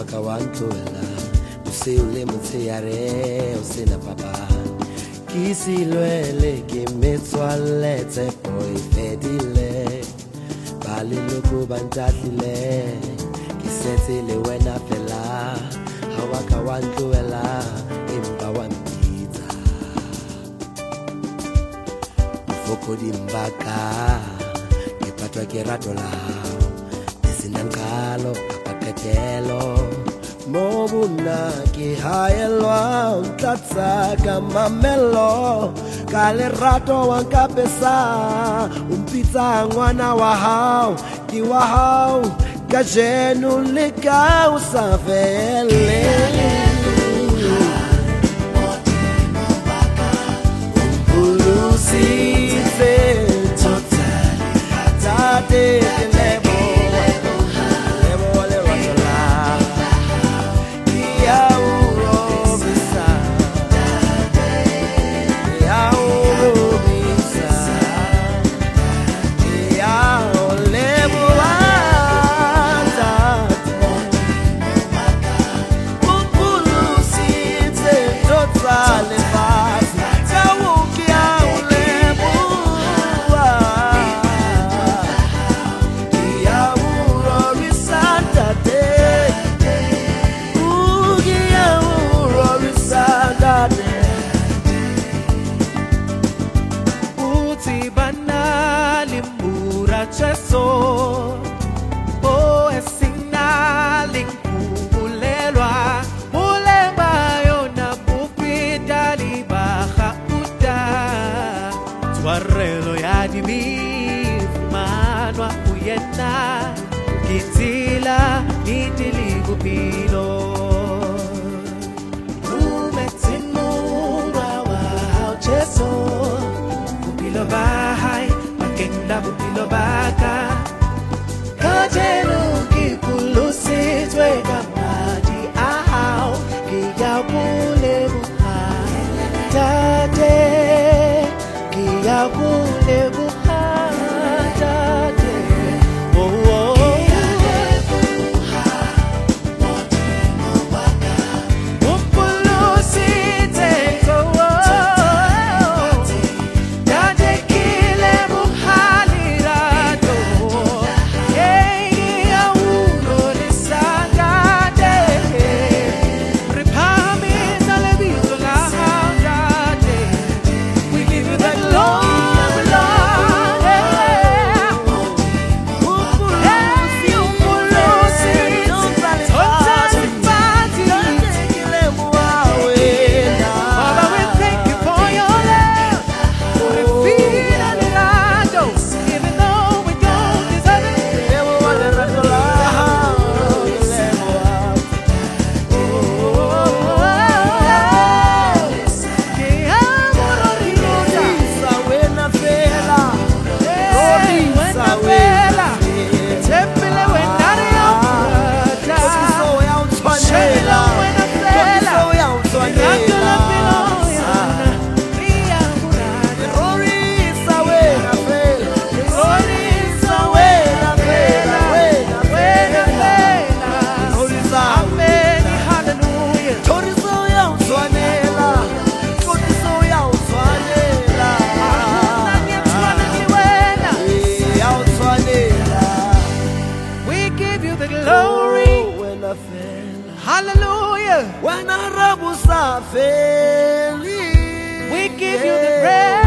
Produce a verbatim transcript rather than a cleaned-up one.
waka wantoela use ule mutiare use na papa kisi lwele ke metswaletse boy fedile bale loko bantatlile kisetse le wena fela ha waka wantoela emba wampitsa fokodi mbaka ke patwa ke ratola Nankalo kapakatelo Mobuna ki hayelwa Untlatsa kamamelo Kale rato wankapesa Umpita ngwana wahau Ki wahau Kajenu lika usafele Umpulusi se Totali Tate lebo Cheso o esinaling pumulelwa mulema yona bupita libaha uta twarelo ya dimif manwa uyena kitila itiligu pilo umetimu wa cheso pupilo bahai Kenda bupilo baka Kajenu kipulusi Tweka maji ahau Kia bule buha Tate Kia bule buha Tate Oh oh Kia buha Motimo waka Upulusi Teko Hallelujah. When I rabu safeli, we give you the praise.